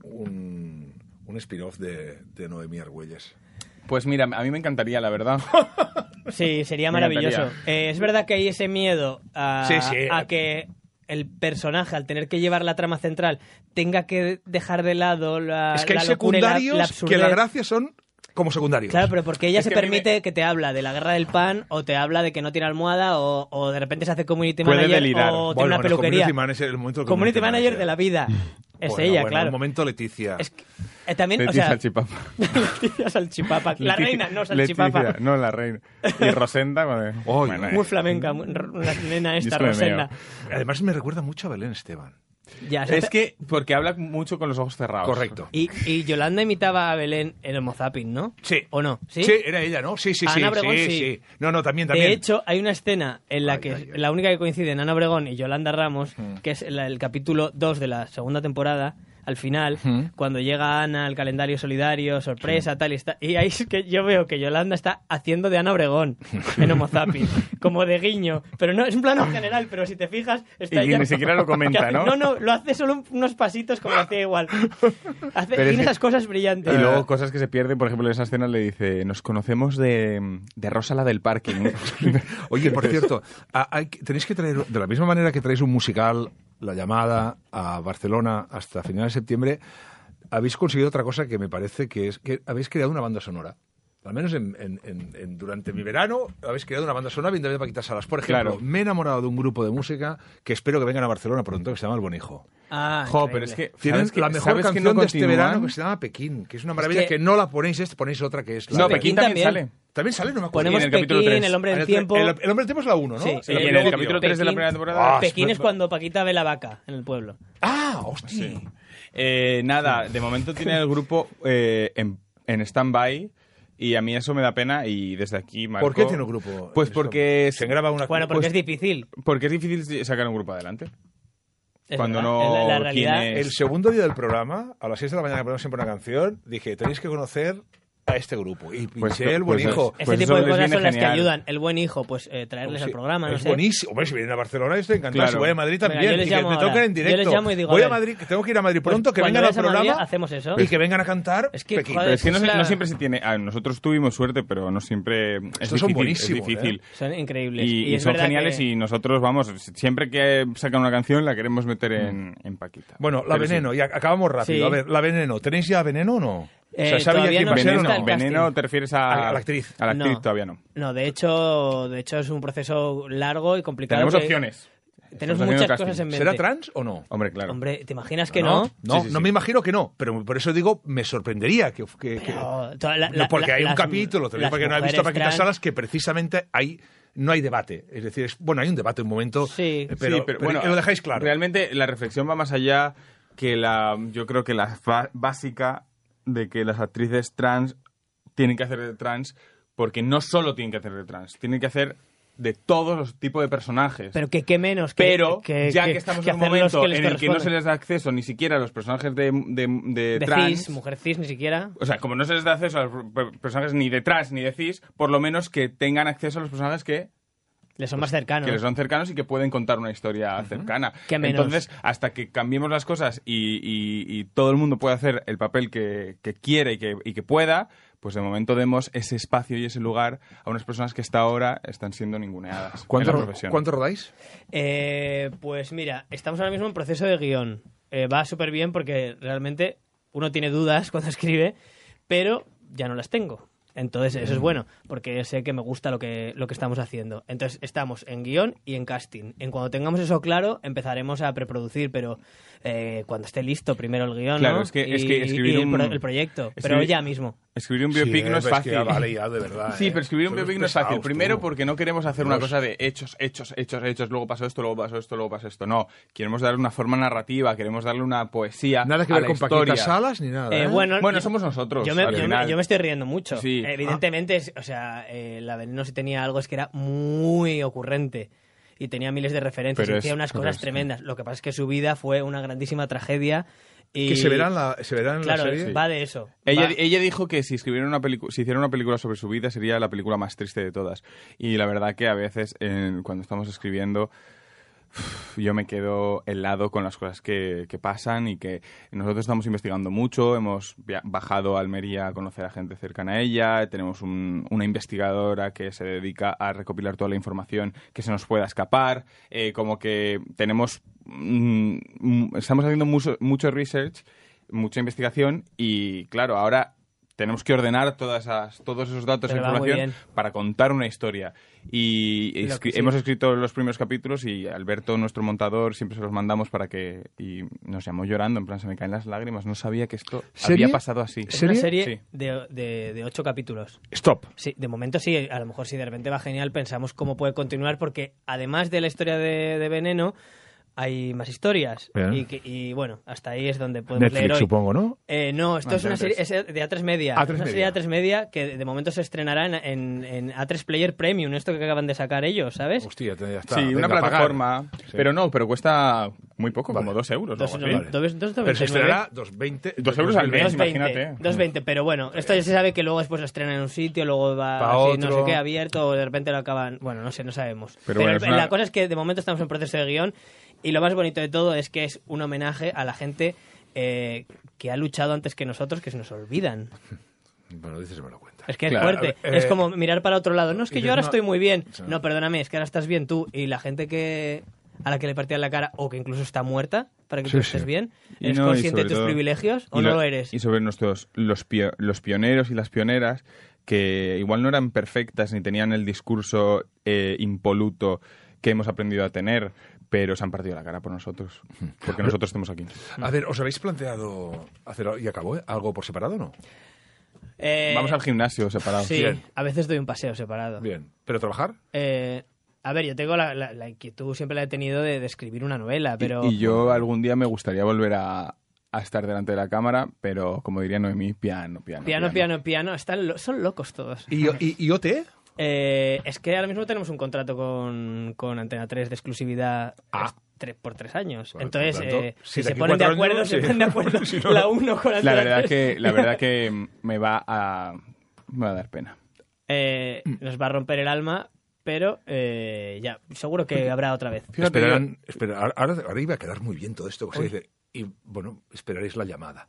spin-off de Noemí Argüelles? Pues mira, a mí me encantaría, la verdad. Sí, sería Me maravilloso. encantaría. Es verdad que hay ese miedo a Sí. que el personaje, al tener que llevar la trama central, tenga que dejar de lado la Es que hay la locura y secundarios la que absurdez. la gracia son como secundarios. Claro, pero porque ella Es se que a mí permite que te habla de la guerra del pan, o te habla de que no tiene almohada, o de repente se hace community Puede manager, delirar. o tiene una peluquería. Community manager, el momento del Community manager de la vida. Es Bueno, ella, bueno, claro. El momento Leticia. Es que, también, Leticia o sea, Salchipapa. Leticia Salchipapa. La reina, no Salchipapa. Leticia, no, la reina. Y Rosenda, joder. Oy, Muy flamenca, una nena esta, Yo es que me Rosenda. Además me recuerda mucho a Belén Esteban. Ya, Es que, porque habla mucho con los ojos cerrados. Correcto. Y Yolanda imitaba a Belén en Homo Zapping, ¿no? Sí. ¿O no? ¿Sí? Era ella, ¿no? Sí. Ana Obregón, sí. No, también. De hecho, hay una escena en la Ay, que ay, ay. la única que coinciden Ana Obregón y Yolanda Ramos, que es el capítulo 2 de la segunda temporada, al final, cuando llega Ana al calendario solidario, sorpresa, tal y está. Y ahí es que yo veo que Yolanda está haciendo de Ana Obregón en Homo Zapping, como de guiño. Pero no, es un plano general, pero si te fijas, está Y ella. ni siquiera lo comenta, que hace- ¿no? No, lo hace solo unos pasitos como lo hacía igual. Pero es Tiene que- esas cosas brillantes. Y luego cosas que se pierden, por ejemplo, en esa escena le dice, nos conocemos de Rosa la del parking. Oye, por cierto, tenéis que traer, de la misma manera que traéis un musical, La Llamada, a Barcelona hasta finales de septiembre, habéis conseguido otra cosa que me parece que es que habéis creado una banda sonora. Al menos durante mi verano habéis creado una banda sonora bien de Paquita Salas. Por ejemplo, Claro. me he enamorado de un grupo de música que espero que vengan a Barcelona pronto, que se llama El Bonijo. Ah, Jo, increíble. pero es que... Tienen ¿sabes que- la mejor sabes que canción no de este continúan? verano que se llama Pekín, que es una maravilla, Es que- que no la ponéis, ponéis otra que es la No, de- Pekín también también. sale. También sale, no me acuerdo. Ponemos en el capítulo Pekín, 3. El Hombre del El Tiempo. Hombre del Tiempo es la 1, ¿no? Sí, Y en el luego- capítulo 3 de la Pekín- primera temporada... Pekín es cuando Paquita ve la vaca en el pueblo. Ah, hostia. Nada, de momento tiene el grupo en stand-by y a mí eso me da pena y desde aquí marco... ¿Por qué tiene un grupo? Pues Eso, porque... se graba una... Bueno, porque Pues- es difícil. Porque es difícil sacar un grupo adelante. Es Cuando verdad. no La realidad. tienes- El segundo día del programa, a las 6 de la mañana que ponemos siempre una canción, dije, tenéis que conocer a este grupo. Y Pues- pinché El pues Buen Hijo. Este Pues tipo eso de les cosas viene son las que genial. ayudan. El buen hijo, pues traerles al programa, no es sé. buenísimo. Hombre, si vienen a Barcelona estoy encantado. Claro. Si voy a Madrid Venga, también. yo les y que llamo me ahora. toquen en Yo directo. les llamo y digo, voy a a ver. Madrid, que tengo que ir a Madrid Pues pronto, que cuando vengan al vayas a Madrid, programa hacemos eso. y que vengan a cantar Es que, Pekín. joder, Pero es que no, es la- no siempre se tiene... nosotros tuvimos suerte, pero no siempre... Es Estos son difícil, buenísimos, es difícil. Son increíbles. Y es son verdad geniales que- y nosotros, vamos, siempre que sacan una canción la queremos meter en Paquita. Bueno, La Pero sí. Veneno, y acabamos rápido. Sí. A ver, La Veneno. ¿Tenéis ya Veneno o no? ¿sabe ya todavía quién no va a ser o está no? el Veneno, casting. ¿te refieres A la actriz. A la actriz No. todavía no. No, de hecho es un proceso largo y complicado. Tenemos que- opciones. Tenemos Estamos haciendo muchas casting. cosas en mente. ¿Será trans o no? Hombre, claro. Hombre, ¿te imaginas que no? No, Sí, sí, no sí. me imagino que no, pero por eso digo, me sorprendería que Pero no, porque hay un capítulo, te lo digo las porque no he visto a mujeres Paquita trans- Salas, que precisamente no hay debate. Es decir, bueno, hay un debate en un momento, Sí. pero, Sí, bueno, lo dejáis claro. Realmente la reflexión va más allá que yo creo que la básica de que las actrices trans tienen que hacer de trans, porque no solo tienen que hacer de trans, tienen que hacer de todos los tipos de personajes. Pero que menos. Pero ya que estamos en un momento en el que no corresponde. se les da acceso ni siquiera a los personajes de de trans... cis, mujer cis, ni siquiera. O sea, como no se les da acceso a los personajes ni de trans ni de cis, por lo menos que tengan acceso a los personajes que Les son más cercanos. Que les son cercanos y que pueden contar una historia cercana. ¿Qué menos? Entonces, hasta que cambiemos las cosas y todo el mundo pueda hacer el papel que quiere y que pueda, pues de momento demos ese espacio y ese lugar a unas personas que hasta ahora están siendo ninguneadas en la profesión. ¿Cuánto rodáis? Pues mira, estamos ahora mismo en proceso de guión. Va súper bien porque realmente uno tiene dudas cuando escribe, pero ya no las tengo. Entonces, eso es bueno, porque sé que me gusta lo que estamos haciendo. Entonces, estamos en guión y en casting. En cuando tengamos eso claro, empezaremos a preproducir, pero cuando esté listo, primero el guión, claro, ¿no? es que escribir el proyecto, pero ya mismo. Escribir un biopic no es fácil. Que vale ya, de verdad. Sí, pero escribir un biopic no es fácil. Primero tú. porque no queremos hacer una cosa de hechos, luego pasó esto, luego pasó esto, luego pasó esto. No, queremos darle una forma narrativa, queremos darle una poesía Nada que a ver la con historia. Paquita Salas ni nada. Bueno, somos nosotros. Yo me estoy riendo mucho. Sí. Evidentemente, o sea, la Veneno si tenía algo es que era muy ocurrente y tenía miles de referencias y hacía unas cosas tremendas. Lo que pasa es que su vida fue una grandísima tragedia. Y... Que se verá en la serie. Va de eso. Ella dijo que si hiciera una película sobre su vida sería la película más triste de todas. Y la verdad que a veces cuando estamos escribiendo yo me quedo helado con las cosas que pasan y que nosotros estamos investigando mucho, hemos bajado a Almería a conocer a gente cercana a ella, tenemos una investigadora que se dedica a recopilar toda la información que se nos pueda escapar, como que estamos haciendo mucho research, mucha investigación y claro, ahora tenemos que ordenar todos esos datos e información para contar una historia. Y hemos escrito los primeros capítulos y Alberto, nuestro montador, siempre se los mandamos y nos llamó llorando, en plan, se me caen las lágrimas. No sabía que esto había pasado así. Es una serie de 8 capítulos. Stop. Sí, de momento sí. A lo mejor si de repente va genial, pensamos cómo puede continuar, porque además de la historia de Veneno, hay más historias. Y bueno, hasta ahí es donde podemos Netflix, leer hoy. supongo, ¿no? No, esto es una serie de A3 Media. A3 una serie de A3 Media que de momento se estrenará en A3 Player Premium, esto que acaban de sacar ellos, ¿sabes? Hostia, ya está. Sí, una plataforma. Sí. Pero cuesta muy poco, como 2 euros. Pero se estrenará 2,20. 2 euros al mes, 2,20, imagínate. 2,20, pero bueno, esto ya se sabe que luego después lo estrenan en un sitio, luego va así, no sé qué, abierto, o de repente lo acaban... Bueno, no sé, no sabemos. Pero la cosa es que de momento estamos en proceso de guión y lo más bonito de todo es que es un homenaje a la gente que ha luchado antes que nosotros, que se nos olvidan. Bueno, dices, me lo cuenta. Es que es fuerte. Es como mirar para otro lado. No, es que yo ahora estoy muy bien. No, perdóname, es que ahora estás bien tú. Y la gente a la que le partían la cara o que incluso está muerta para que tú estés bien, ¿eres consciente de tus privilegios o no lo eres? Y sobre los pioneros y las pioneras que igual no eran perfectas ni tenían el discurso impoluto que hemos aprendido a tener, pero se han partido la cara por nosotros, porque nosotros estamos aquí. A ver, ¿os habéis planteado hacer, y acabó, algo por separado o no? Vamos al gimnasio separados. Sí, Bien. A veces doy un paseo separado. Bien. ¿Pero trabajar? A ver, yo tengo la inquietud, siempre la he tenido de escribir una novela, pero... Y yo algún día me gustaría volver a estar delante de la cámara, pero como diría Noemí, piano. Son locos todos. ¿Y OT? Es que ahora mismo tenemos un contrato con Antena 3 de exclusividad por 3 años. Bueno, entonces, tanto, si se ponen de acuerdo, años, se ponen de acuerdo si no, la 1 con Antena 3. La verdad que me va a dar pena. Nos va a romper el alma, pero ya, seguro que habrá otra vez. Ahora iba a quedar muy bien todo esto que se dice. Y bueno, esperaréis la llamada.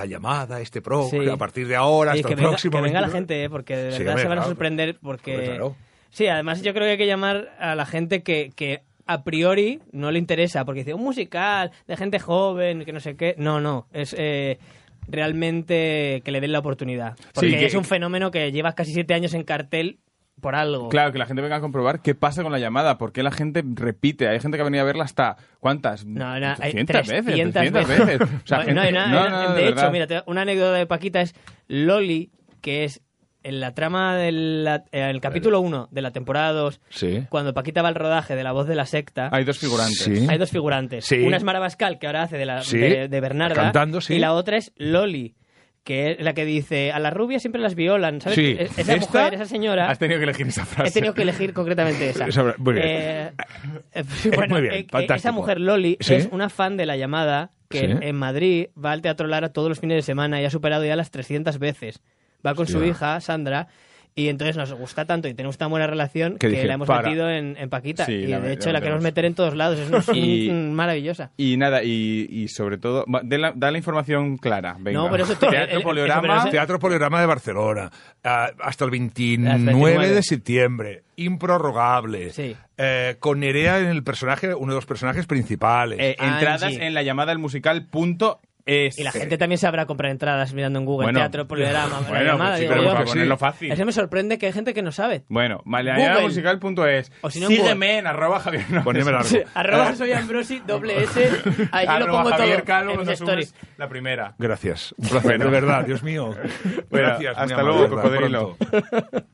Sí. A partir de ahora hasta el próximo. Que venga la gente, porque de verdad se van a sorprender. Porque claro. Sí, además yo creo que hay que llamar a la gente que a priori no le interesa, porque dice un musical de gente joven, que no sé qué. No, es realmente que le den la oportunidad. Porque es un fenómeno que lleva casi 7 años en cartel por algo. Claro, que la gente venga a comprobar qué pasa con la llamada, por qué la gente repite. Hay gente que ha venido a verla hasta, ¿cuántas? No, hay 300 300 veces. O sea, de hecho, mira, una anécdota de Paquita es Loli, que es en la trama el capítulo 1 de la temporada 2, cuando Paquita va al rodaje de La Voz de la Secta. Hay 2 figurantes. Sí. Hay 2 figurantes. Sí. Una es Mara Bascal, que ahora hace de Bernarda, cantando, sí. Y la otra es Loli, que es la que dice, a las rubias siempre las violan, ¿sabes? Sí. Esa mujer, esa señora... Has tenido que elegir esa frase. He tenido que elegir concretamente esa. Muy bien. Bueno, Muy bien, fantástico. esa mujer, Loli, ¿Sí? es una fan de La Llamada, que ¿Sí? en Madrid va al Teatro Lara todos los fines de semana y ha superado ya las 300 veces. Va con su Hostia. hija, Sandra, y entonces nos gusta tanto y tenemos tan buena relación Que que dije, la hemos para. metido en Paquita. Sí, y la de hecho la queremos metemos. meter en todos lados. Es Y- maravillosa. Y nada, y sobre todo, da la información clara. Venga. No, pero eso- Teatro eso, Poliorama. pero eso- Teatro Poliorama de Barcelona, hasta el 29 Hasta el 29. de septiembre, improrrogable, Sí. con Nerea en el personaje, uno de los personajes principales. Entradas Angie. en la llamada al musical.es. Y la gente también sabrá comprar entradas mirando en Google, Bueno. Teatro Poliorama, La Bueno, Llamada, pues sí, digo pero yo. para sí. ponerlo fácil. Eso me sorprende que hay gente que no sabe. Bueno, Google. musical.es. O si no, en Sígueme en @Javier Noves. Poneme largo. @ soy Ambrosi, /S, ahí yo lo pongo Javier todo Calvo, en cuando mis stories. subes la primera. Gracias, un placer, de verdad, Dios mío. Bueno, Gracias, muy hasta amable, luego, de verdad, cocodrilo. pronto.